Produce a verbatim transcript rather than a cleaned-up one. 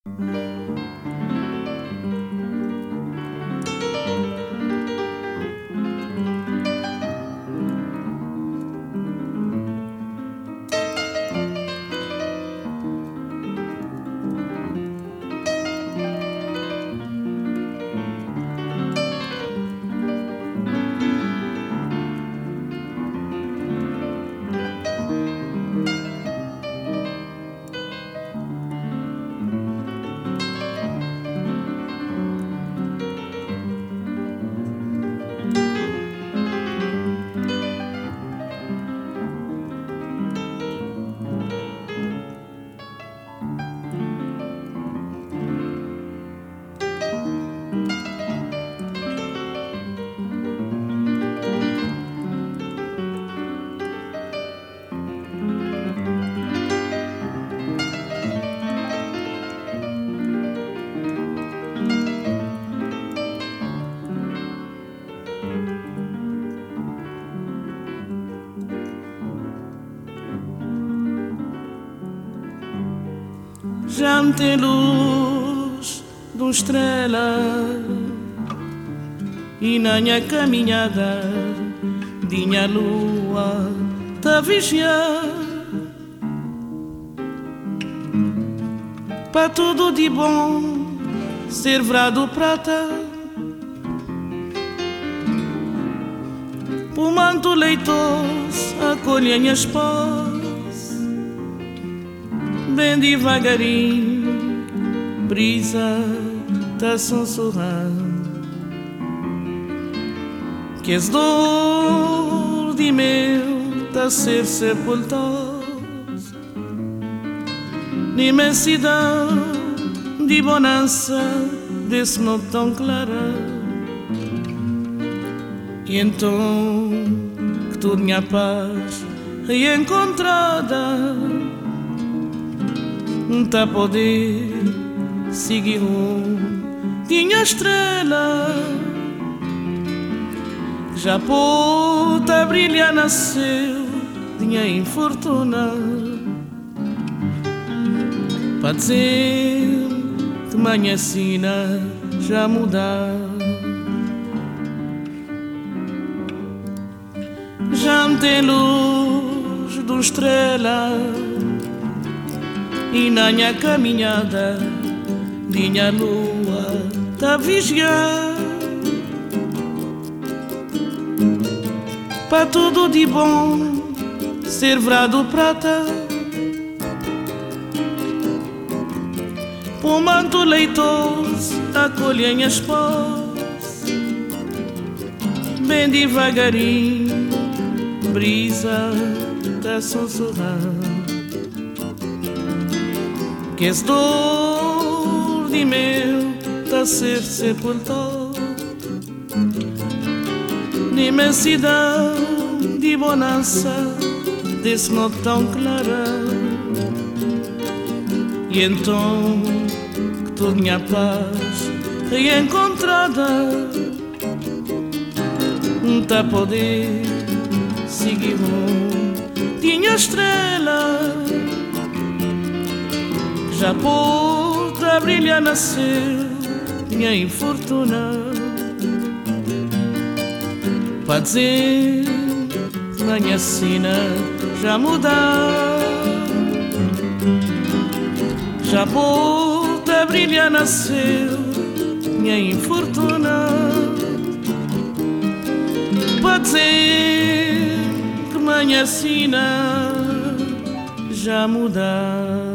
Já me tem luz de uma estrela e na minha caminhada dinha lua tá vigiar para tudo de bom ser vrado prata o manto leitoso acolhe a minha esposa bem devagarinho, brisa tá sussurrando que as dor de meu tá ser sepultados n'imensidão de bonança desse noite tão clara. E então que tudo minha paz é encontrada tá poder seguir um tinha estrela já pôde a brilhar nasceu tinha infortuna para dizer que manhã sina já mudar já me tem luz do estrela e na minha caminhada minha lua tá vigiar para tudo de bom ser vrado prata por manto leitoso acolhe minha esposa bem devagarinho brisa tá sussurrando que as dor de meu tá ser sepultado n'imensidão de bonança desse noite tão clara. E então que toda minha paz reencontrada tá poder seguir um tinha estrela já pôde a brilhar nasceu minha infortuna para dizer que manhã sina já mudar já pôde a brilhar nasceu minha infortuna para dizer que manhã sina já mudar.